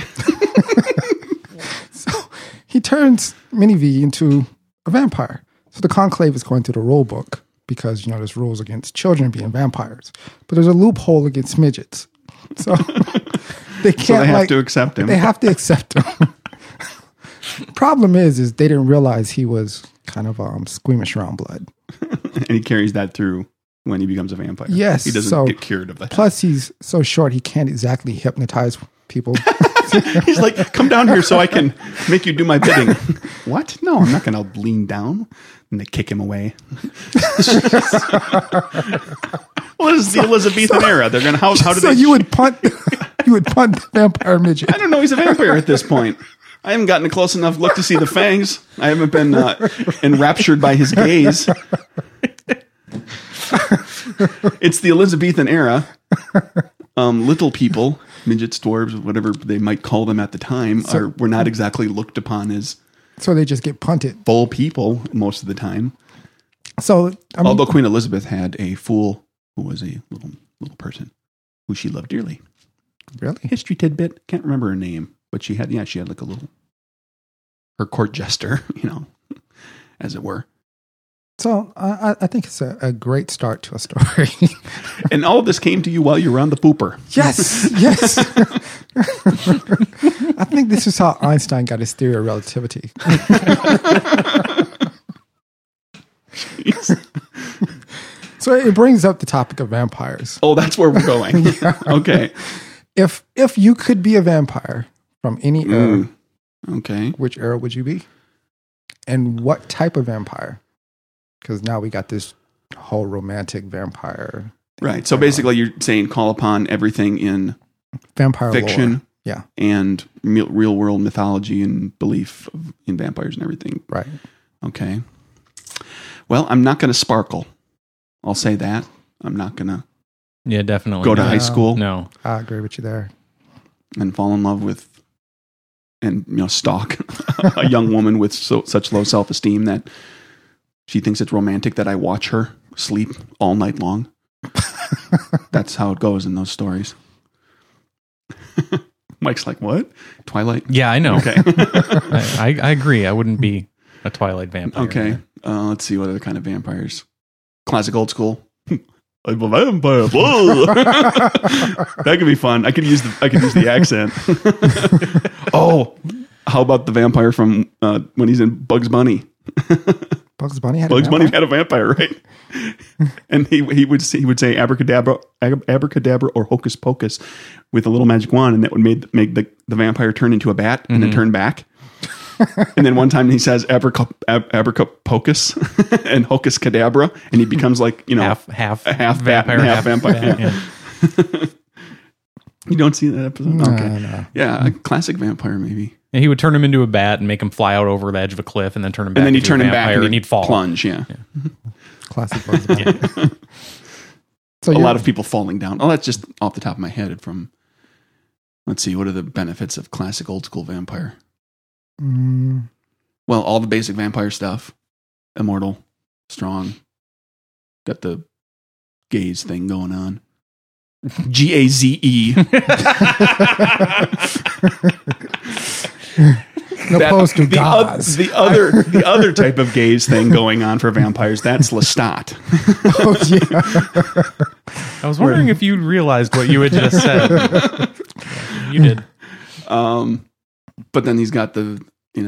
So he turns Mini V into a vampire. So the conclave is going through the rule book because, there's rules against children being vampires. But there's a loophole against midgets. So they can't. So they have to accept him. They have to accept him. Problem is they didn't realize he was kind of squeamish around blood. And he carries that through when he becomes a vampire. Yes. He doesn't get cured of that. Plus, he's so short, he can't exactly hypnotize people. He's like, come down here so I can make you do my bidding. What? No, I'm not going to lean down. And they kick him away. Well, this is the Elizabethan era. They're going to how do So they? you would punt the vampire midget. I don't know. He's a vampire at this point. I haven't gotten a close enough look to see the fangs. I haven't been enraptured by his gaze. It's the Elizabethan era. Little people, midgets, dwarves, whatever they might call them at the time, were not exactly looked upon as So they just get punted. full people most of the time. So Although Queen Elizabeth had a fool who was a little person who she loved dearly. really? History tidbit. Can't remember her name, but she had like her court jester, as it were. So I think it's a great start to a story. And all of this came to you while you were on the pooper. Yes. I think this is how Einstein got his theory of relativity. So it brings up the topic of vampires. Oh, that's where we're going. Okay. If you could be a vampire from any era, Okay. which era would you be? And what type of vampire? Because now we got this whole romantic vampire. Right. So basically you're saying call upon everything in Vampire fiction lore. Yeah, and real world mythology and belief in vampires and everything. right. Okay. Well, I'm not going to sparkle. I'll say that. I'm not going to Yeah, definitely. go to not. high school No. I agree with you there. and fall in love with and stalk a young woman with such low self-esteem that she thinks it's romantic that I watch her sleep all night long. That's how it goes in those stories. Mike's like, what? Twilight? Yeah, I know. Okay. I agree. I wouldn't be a Twilight vampire. Okay. Let's see what other kind of vampires. Classic old school. I'm a vampire. Whoa. That could be fun. I could use the accent. Oh, how about the vampire from when he's in Bugs Bunny? Bugs Bunny had Bugs a Bunny vampire? had a vampire, right? And he would say abracadabra or hocus pocus with a little magic wand, and that would make the vampire turn into a bat and then turn back. And then one time he says abracapocus and hocus cadabra, and he becomes like half bat and half vampire. Yeah. You don't see that episode? No, Okay. no. Yeah, a classic vampire maybe. And he would turn him into a bat and make him fly out over the edge of a cliff, and then turn him back. And then he'd into a turn him back vampire and he'd fall. plunge. Yeah. Classic Bugs Bunny. So A you're- lot of people falling down. Oh, that's just off the top of my head from, let's see, what are the benefits of classic old school vampire? Mm, Well, all the basic vampire stuff. Immortal, strong. Got the gaze thing going on. GAZE. opposed to Gauze. The other type of gaze thing going on for vampires, that's Lestat. Oh, yeah. I was wondering if you realized what you had just said. You did. But then he's got the,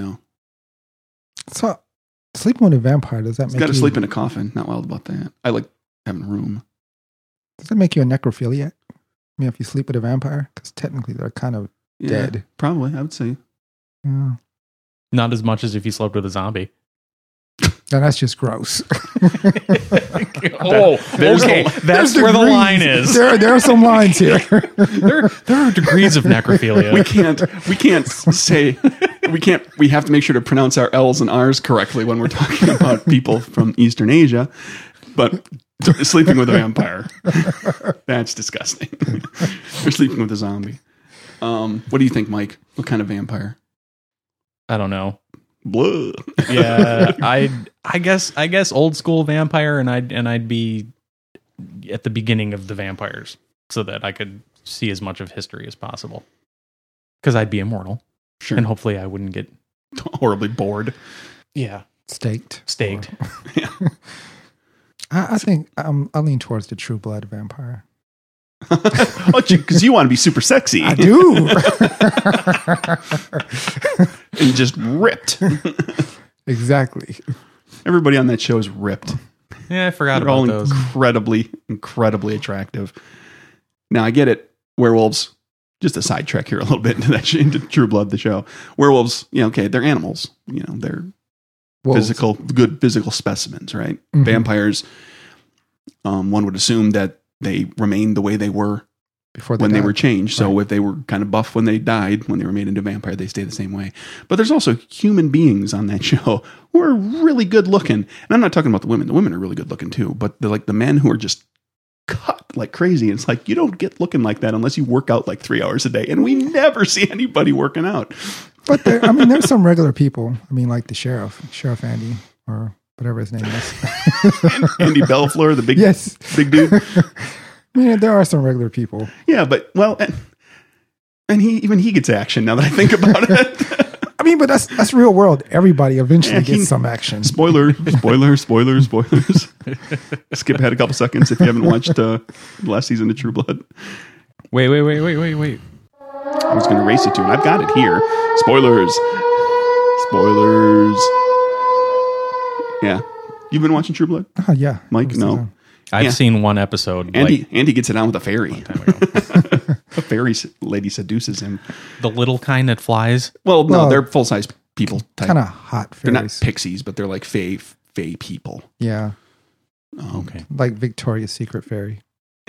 So, sleeping with a vampire, does that he's make got to you, sleep in a coffin. Not wild about that. I like having a room. does that make you a necrophiliac? I mean, if you sleep with a vampire? Because technically they're kind of Yeah, dead. probably, I would say. Yeah. Not as much as if you slept with a zombie. Now that's just gross. Oh, okay. That's where the degrees. line is. There are some lines here. There are degrees of necrophilia. We have to make sure to pronounce our L's and R's correctly when we're talking about people from Eastern Asia. But sleeping with a vampire, that's disgusting. Or sleeping with a zombie. What do you think, Mike? What kind of vampire? I don't know. Blah. Yeah, I guess old school vampire, and I'd be at the beginning of the vampires so that I could see as much of history as possible. Because I'd be immortal. Sure. And hopefully I wouldn't get Horribly bored. yeah Staked. Yeah. I think I lean towards the True Blood vampire. Because you want to be super sexy. I do. And just ripped. Exactly. Everybody on that show is ripped. Yeah, I forgot They're all about those. incredibly attractive. Now, I get it. Werewolves, just a sidetrack here a little bit into True Blood, the show. Werewolves, okay, they're animals. They're Wolves. good physical specimens, right? Mhm. Vampires, one would assume that they remained the way they were Before when they died. were changed. So Right. if they were kind of buff when they died, when they were made into a vampire, they stay the same way. But there's also human beings on that show who are really good looking. And I'm not talking about the women. The women are really good looking too. But they're like the men who are just cut like crazy. It's like, you don't get looking like that unless you work out like 3 hours a day. And we never see anybody working out. But there's some regular people. Like the Sheriff Andy, or whatever his name is. Andy Belfleur, the big, Yes. big dude. There are some regular people. Yeah, but and he gets action now that I think about it. But that's real world. Everybody eventually Yeah, gets some action. Spoilers. Skip ahead a couple seconds if you haven't watched the last season of True Blood. Wait. I was going to race it to, and I've got it here. Spoilers. Yeah. You've been watching True Blood? Oh, yeah. Mike, no. I've Yeah. seen one episode. Andy gets it on with a fairy. Time ago. A fairy lady seduces him. The little kind that flies. Well, no, Well, they're full-size people type. Kind of hot They're not fairies. pixies, but they're like fae people. Yeah. Okay. Like Victoria's Secret fairy.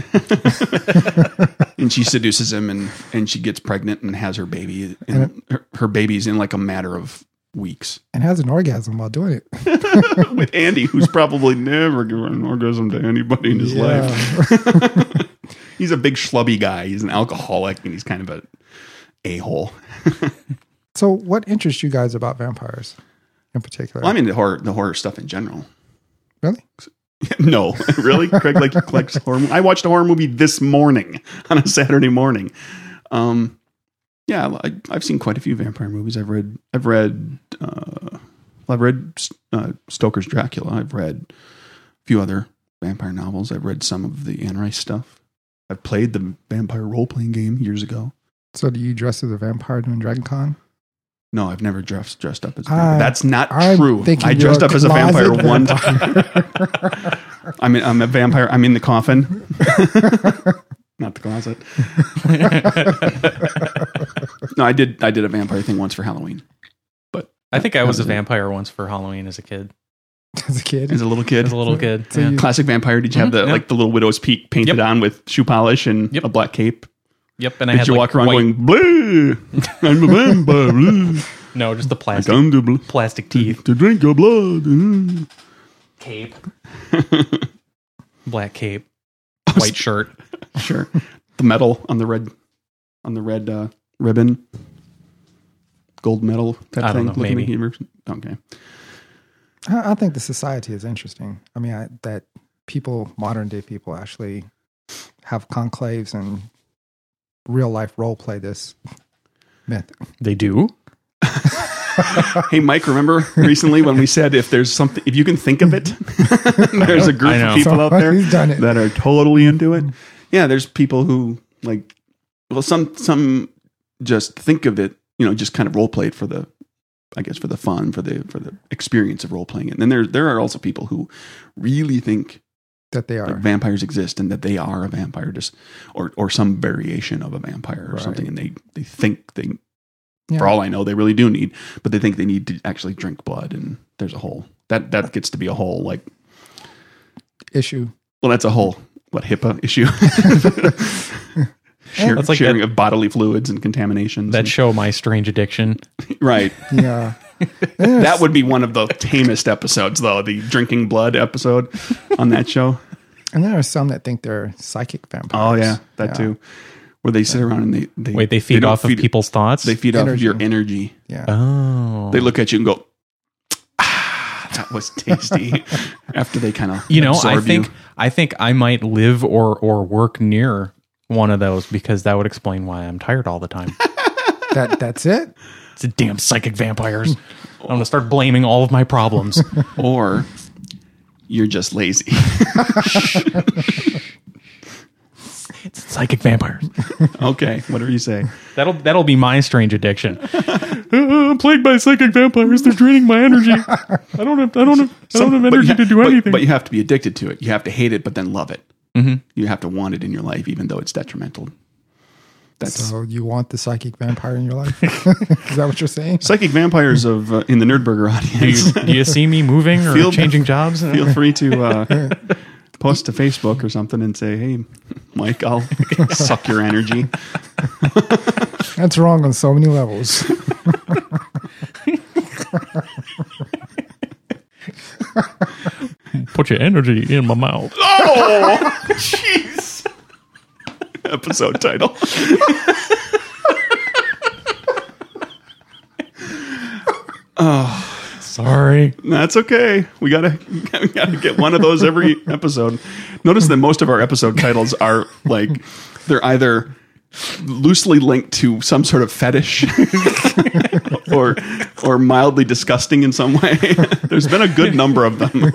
And she seduces him, and she gets pregnant and has her baby. And her baby's in like a matter of weeks. And has an orgasm while doing it. With Andy, who's probably never given an orgasm to anybody in his life. He's a big schlubby guy. He's an alcoholic, and he's kind of a a-hole. So what interests you guys about vampires in particular? Well, I mean the horror stuff in general. Really? No, really, Craig likes horror. I watched a horror movie this morning on a Saturday morning. Yeah, I've seen quite a few vampire movies. I've read Stoker's Dracula. I've read a few other vampire novels. I've read some of the Anne Rice stuff. I've played the vampire role-playing game years ago. So do you dress as a vampire during Dragon Con? No, I've never dressed up as a vampire. That's not true. thinking I dressed you're up as a vampire closet one time. I'm a vampire. I'm in the coffin. Not the closet. No, I did a vampire thing once for Halloween. But I think I was a it. vampire once for Halloween as a kid. As a kid? As a little kid. As a little kid. So yeah. you- Classic vampire. Did you have the yeah. like the little widow's peak painted Yep. on with shoe polish and Yep. a black cape? Yep. And I Did had you like walk around white, going, bleh, I'm a vampire, bleh. No, just the I plastic come to, plastic teeth. to drink your blood. Mm. Cape. Black cape. White shirt. Sure. The medal on the red ribbon. Gold medal type I don't thing. know, looking maybe. at you. Okay. I think the society is interesting. That modern day people actually have conclaves and real life role play this myth. They do? Hey, Mike, remember recently when we said if you can think of it, there's a group I know. of people out there Somebody's done it. that are totally into it. Yeah, there's people who some just think of it, just kind of role play it for the fun, for the experience of role playing it. And then there are also people who really think That they are. like vampires exist and that they are a vampire, just or some variation of a vampire or Right. something, and they think For all I know, they really do need, but they think they need to actually drink blood, and there's a whole that gets to be a whole like issue. Well, that's a whole HIPAA issue. That's like sharing of bodily fluids and contaminations. That show, My Strange Addiction. Right. Yeah. That would be one of the tamest episodes, though, the drinking blood episode on that show. And there are some that think they're psychic vampires. Oh, yeah, that too. Where they sit around and they feed off of people's thoughts? They feed off of your energy. Yeah. Oh. They look at you and go, that was tasty. After they kind of I think I might live or work near one of those, because that would explain why I'm tired all the time. That's it? It's a damn psychic vampires. I'm going to start blaming all of my problems. Or you're just lazy. It's psychic vampires. Okay, whatever you say. That'll be my strange addiction. I'm plagued by psychic vampires. They're draining my energy. I don't have energy to do anything. But you have to be addicted to it. You have to hate it, but then love it. Mm-hmm. You have to want it in your life, even though it's detrimental. So you want the psychic vampire in your life? Is that what you're saying? Psychic vampires of in the Nerdburger audience. Do you see me moving or changing jobs? Feel free to post to Facebook or something and say, "Hey, Mike, I'll suck your energy." That's wrong on so many levels. Put your energy in my mouth. Oh, jeez. Episode title. Sorry. That's okay. We gotta get one of those every episode. Notice that most of our episode titles are like they're either loosely linked to some sort of fetish or mildly disgusting in some way. There's been a good number of them.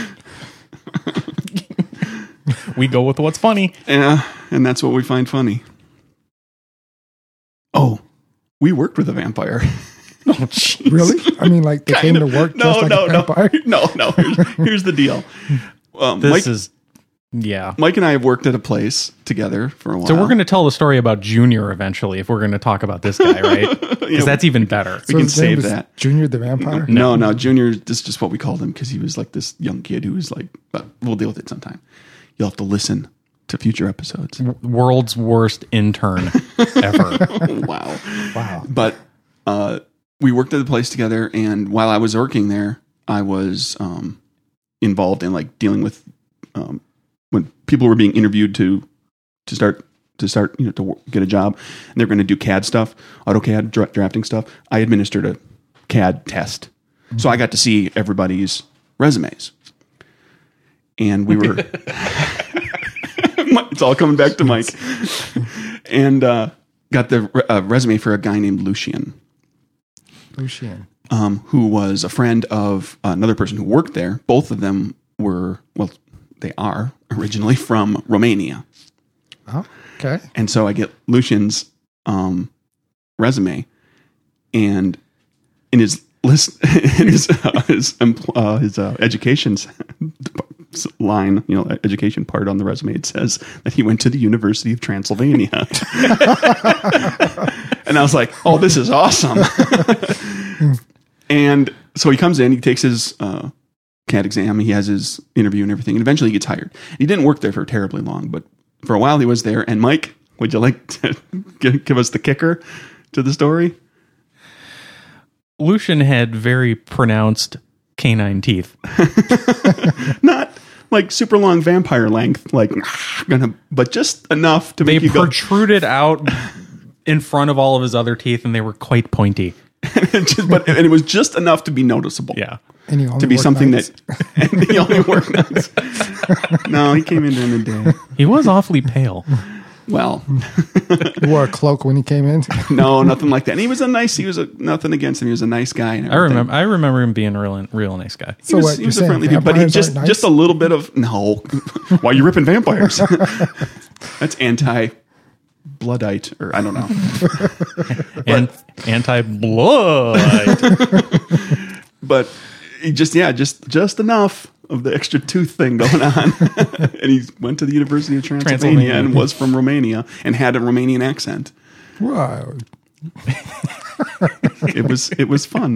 We go with what's funny. Yeah, and that's what we find funny. Oh, we worked with a vampire. Oh, jeez. Really? I mean, like they came to work just like a vampire? No. Here's the deal. Mike and I have worked at a place together for a while. So we're going to tell the story about Junior eventually if we're going to talk about this guy, right? Because that's even better. We can save that. Junior the vampire? No. Junior, this is just what we called him because he was like this young kid who was like, we'll deal with it sometime. You'll have to listen to future episodes. World's worst intern ever. Wow. But we worked at the place together, and while I was working there, I was involved in like dealing with when people were being interviewed to start to get a job, and they're going to do CAD stuff, AutoCAD drafting stuff. I administered a CAD test, so I got to see everybody's resumes, and we were. It's all coming back to Mike, and got the resume for a guy named Lucian, who was a friend of another person who worked there. Both of them they are originally from Romania. Oh, okay. And so I get Lucian's resume, and in his list, in his education line, education part on the resume, it says that he went to the University of Transylvania. And I was like, "Oh, this is awesome!" And so he comes in, he takes his CAD exam, he has his interview and everything, and eventually he gets hired. He didn't work there for terribly long, but for a while he was there. And Mike, would you like to give us the kicker to the story? Lucian had very pronounced canine teeth. Not like super long vampire length, but just enough to make you go. They protruded out in front of all of his other teeth, and they were quite pointy. And it was just enough to be noticeable. Yeah. To be something nights. that and he only worked nights. No, he came in during the day. He was awfully pale. Well, he wore a cloak when he came in. No, nothing like that. And he was nothing against him. He was a nice guy. And I remember him being a real nice guy. He was a friendly dude, but he just a little bit of no. Why are you ripping vampires? That's anti-bloodite, or I don't know. And anti-blood. But he just enough of the extra tooth thing going on. And he went to the University of Transylvania and was from Romania and had a Romanian accent. Wow. It was fun.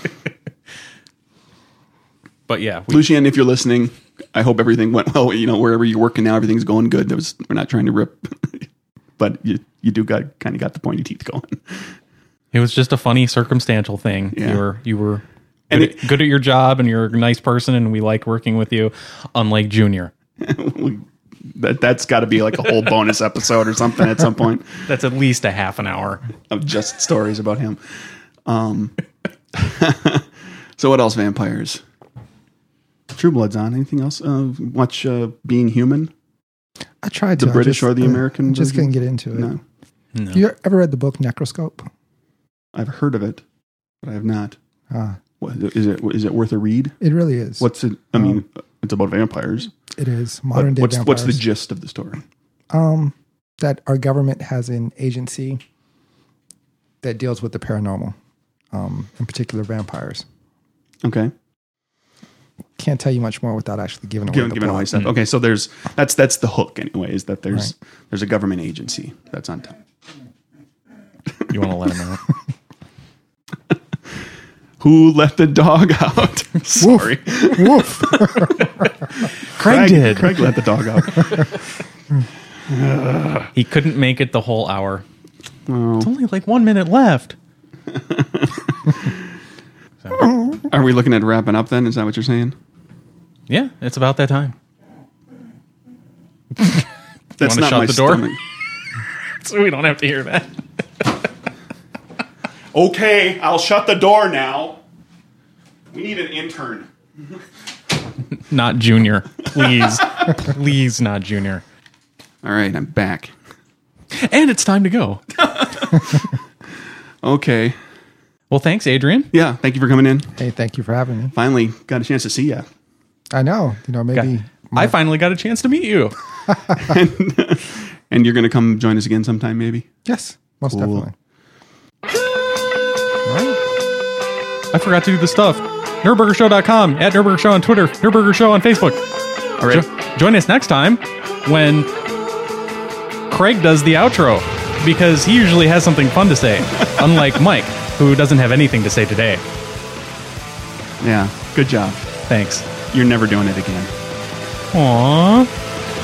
But yeah, Lucian, if you're listening, I hope everything went well. You know, wherever you're working now, everything's going good. We're not trying to rip, but you do kind of got the pointy teeth going. it was just a funny circumstantial thing. Yeah. You were good at your job, and you're a nice person, and we like working with you. Unlike Junior, that's got to be like a whole bonus episode or something at some point. that's at least a half an hour of just stories about him. So what else? Vampires. True Blood's on. Anything else? Watch Being Human. I tried to. The British or the American just version? couldn't get into it. No. You ever read the book Necroscope? I've heard of it, but I have not. Ah. Is it worth a read? It really is. What's it? I mean, it's about vampires. It is modern day vampires. What's the gist of the story? That our government has an agency that deals with the paranormal, in particular vampires. Okay. Can't tell you much more without actually giving away the plot. Stuff. Okay, so that's the hook anyway, is that there's a government agency that's on top. You want to let him out? Who let the dog out? Sorry. Woof. Craig did. Craig let the dog out. He couldn't make it the whole hour. Oh. It's only like 1 minute left. Are we looking at wrapping up then? Is that what you're saying? Yeah, it's about that time. That's wanna not shut my the door? stomach. So we don't have to hear that. Okay, I'll shut the door now. We need an intern. Not Junior. Please. Please, not Junior. All right, I'm back. And it's time to go. Okay. Well, thanks, Adrian. Yeah, thank you for coming in. Hey, thank you for having me. Finally got a chance to see you. I know. Maybe. I finally got a chance to meet you. And you're going to come join us again sometime, maybe? Yes, most definitely. I forgot to do the stuff. NerdburgerShow.com, at Nerdburger Show on Twitter, Nerdburger Show on Facebook. All right. Join us next time when Craig does the outro, because he usually has something fun to say, unlike Mike, who doesn't have anything to say today. Yeah, good job. Thanks. You're never doing it again. Aww.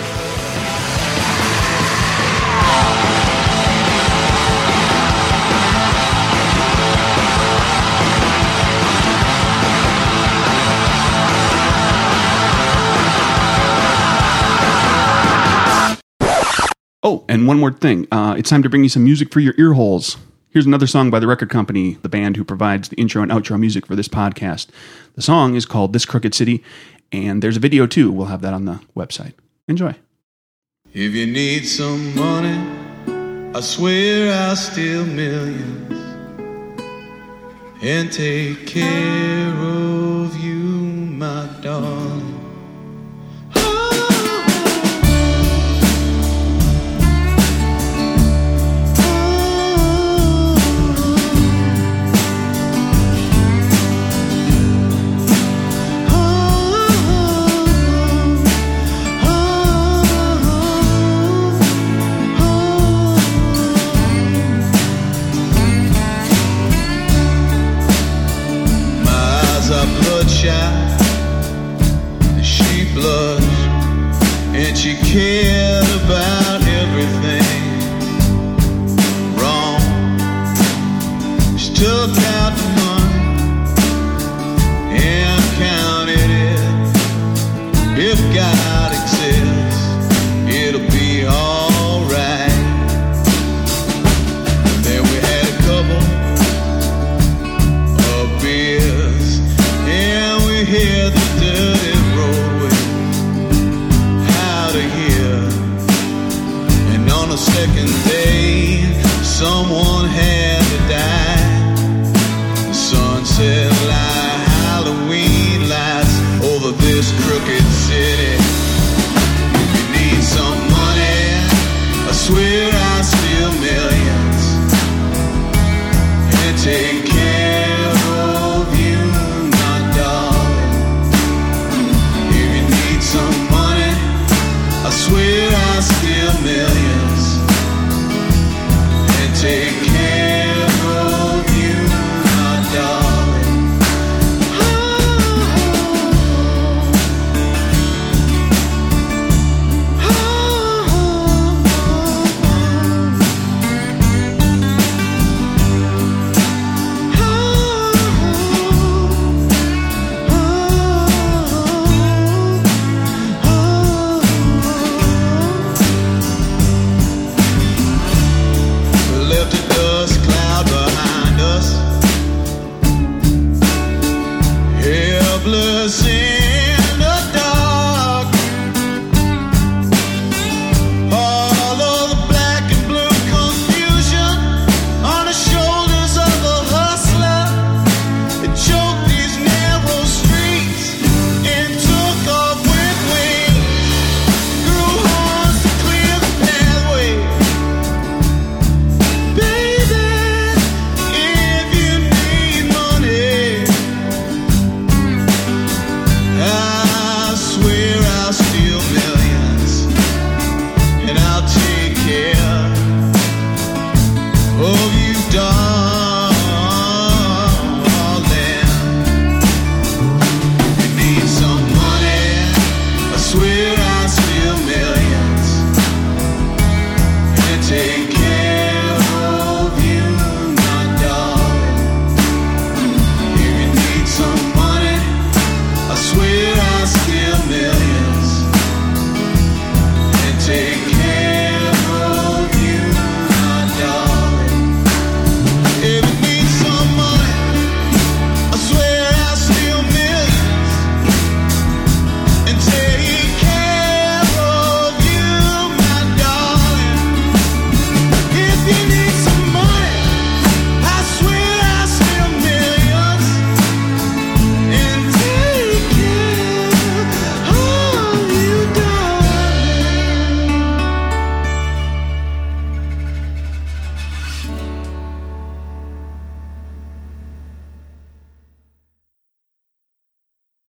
Oh, and one more thing. It's time to bring you some music for your ear holes. Here's another song by The Record Company, the band who provides the intro and outro music for this podcast. The song is called This Crooked City, and there's a video too. We'll have that on the website. Enjoy. If you need some money, I swear I'll steal millions and take care of you, my darling. And she cared about everything wrong. She took out the money and counted it. If God exists, it'll be alright. Then we had a couple of beers and we hit the dirty roadway out of here. And on the second day, someone had to die. The sunset light, Halloween lights over this crooked city. If you need some money, I swear I'll steal millions and take care of you, my darling. If you need some money, I swear I'll steal millions helpless in